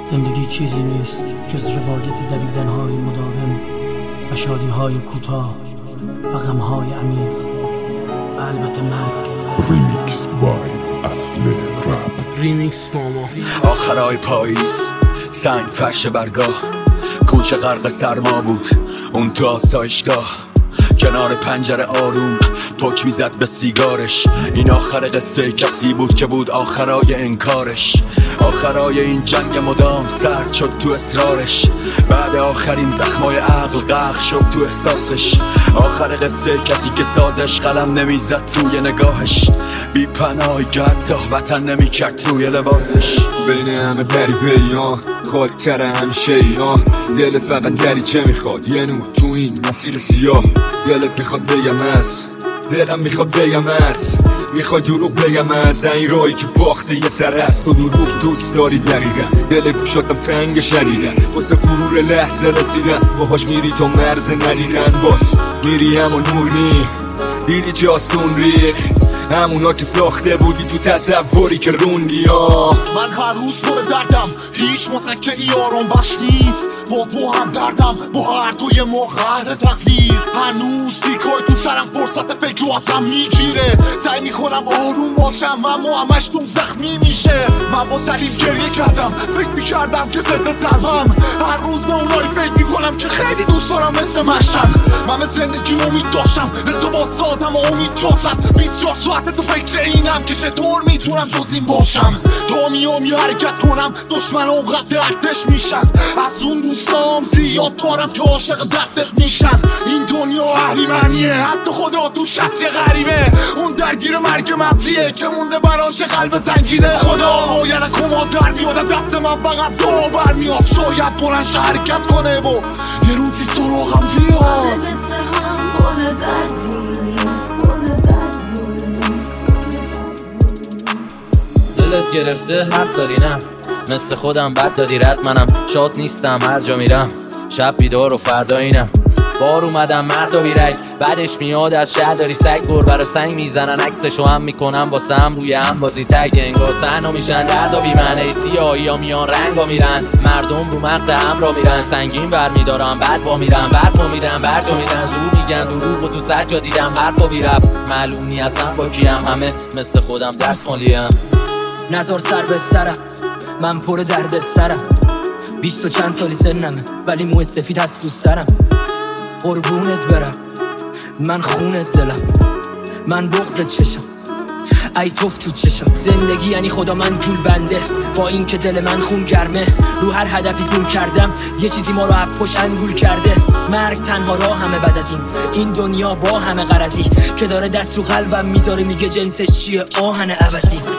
زندگی چیزی نیست جز روایت دویدن‌های مداوم و شادی‌های کوتاه و غم‌های عمیق و البته مرگ. ریمیکس بای اصل رپ. ریمیکس فاما. آخرای پاییز سنگ فرش برگاه، کوچه غرق سرما بود اون تو آسایشگاه، کنار پنجره آروم پک میزد به سیگارش. این آخر قصه کسی بود که بود آخرای انکارش، آخرای این جنگ مدام سرد شد تو اصرارش. بعد آخرین زخمای عقل غرق شد تو احساسش. آخر قصه کسی که سازش قلم نمیزد توی نگاهش، بی پناهی که حتی وطن نمیکرد توی لباسش. بین همه غریبه یا خالی تر همیشه یا دل فقط دریچه میخواد یه نور تو این مسیر سیاه. دلت میخواد بگم از دلم میخواد بگم از میخواد دروغ بگم از این راهی که باخته یه سر است و دروغ دوست داری دقیقا. دل گوشاتم تنگ شدیدن واسه غرور لحظه رسیدن، باهاش میری تا مرز ندیدن، باز میری همون نور نی دیدی جاستون ریخ همونا که ساخته بودی تو تصوری که روندی. من هر روز پر دردم، هیچ مسکنی آرام بخش نیست. با هم دردم، با هر دوی ما قهر تقدیر. هنوز تیکای تو سرم فرصت فکر رو ازم میگیره. سعی میکنم آروم باشم اما همش توم زخمی میشه. من با سلیم گریه کردم، فکر میکردم که ضد ضربم. هر روز به اونایی فکر میکنم که خیلی دوست دارم مثل مشهد. من به زندگی امید داشتم، به تو با سادم و امید جازد. 24 ساعت تو فکر اینم که چطور میتونم جز این باشم. تا میام یه حرکت کنم دشمن اونقدر دردش میشن. از اون دوستام زیاد دارم که عاشق دردت میشن. این دنیا اهریمنیه، حتی خدا توش هست یه غریبه. اون درگیر مرگ مغزیه که مونده براش قلب زنگیده. خدا باید کمادر میاد دست من فقط دو برمیاد. شاید بلنش حرکت کنه و یه روزی سراغم بیاد. دلت گرفته حق داری نه، مثل خودم بد دادی رد. منم شاد نیستم هر جا میرم، شب بیدار و فردا اینم. بار اومدم مرد و بیرک، بعدش میاد از شهر داری سگ. گربه رو سنگ میزنن عکسشو هم میکنم واسه هم روی هم بازی تگ. انگار تنها میشن درد و بیمعنی، سیاهی ها میان رنگ ها میرن. مردم رو مغز هم را میرن، سنگین بر میدارم بعد با میرن. برپا میرن برجا میرن، زور میگن دروغ و تو سجا دیدم حرفا بیرب. معلوم نی اصلا با کیم، همه مثل خودم دست مالیم. نزار سر به سرم، من پر درد سرم. 20 و چند سالی سنمه ولی موی سفید هست تو سرم. قربونت برم من خونت دلم، من بغضت چشم ای توف تو چشم. زندگی یعنی خدا من جول بنده، با این که دل من خون گرمه. رو هر هدفی زون کردم یه چیزی ما رو اپوش انگول کرده. مرگ تنها راه همه بعد از این دنیا با همه غرضی که داره دست رو قلبم میذاره. میگه جنسش چیه آهن عوضی.